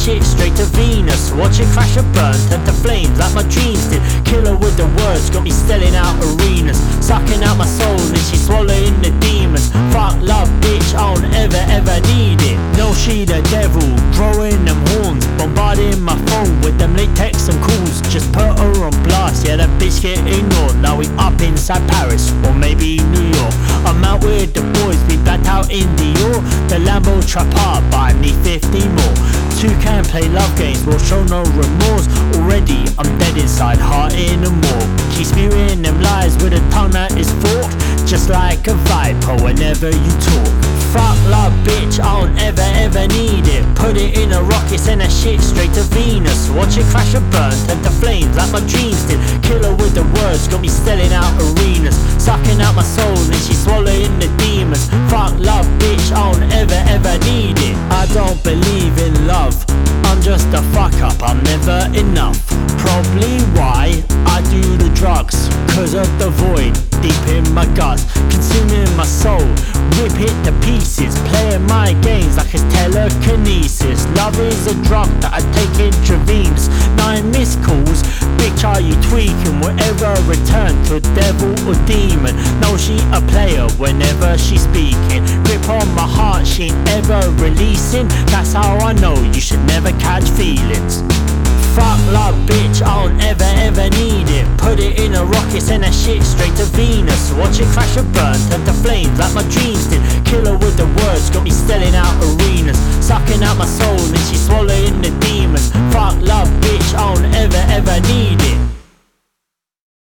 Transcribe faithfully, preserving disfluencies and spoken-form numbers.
shit straight to Venus. Watch it crash and burn, turn to flames like my dreams did. Kill her with the words, got me selling out arenas. Sucking out my soul and she swallowing the demons. Fuck love, bitch, I don't ever ever need it. No, she the devil, growing them horns, bombarding my phone with them late texts and calls. Just put her on blast, yeah, that bitch get ignored. Now we up inside Paris, or maybe New York. I'm out with the boys, we blacked out in Dior. The Lambo trap hard, but I need fifty more. Two can play love games, will show no remorse. Already, I'm dead inside, heart in a morgue. Keep spewing them lies with a tongue that is forked, just like a viper whenever you talk. Fuck love, bitch, I don't ever ever need it. Put it in a rocket, send that shit straight to Venus. Watch it crash and burn, turn to flames like my dreams did. Kill her with the words, got me selling out arenas. Sucking out my soul and she swallowing the demons. Fuck love, bitch, I don't ever ever need it. I don't believe in love, I'm just a fuck up, I'm never enough. Probably why I do the drugs, cause of the void deep in my guts, consuming my soul, rip it to pieces, playing my games like it's telekinesis. Love is a drug that I take intravenous. Nine missed calls, bitch, are you tweaking? Whatever return to devil or demon. No, she a player whenever she's speaking. Grip on my heart, she ain't ever releasing. That's how I know you should never catch feelings. Fuck love, bitch, I don't ever ever need it. Put it in a rocket, send that shit straight to Venus. Watch it crash and burn, turn to flames like my dreams did. Kill her with the words, got me selling out arenas. Sucking out my soul and she swallowing the demons. Fuck love, bitch, I don't ever ever need it.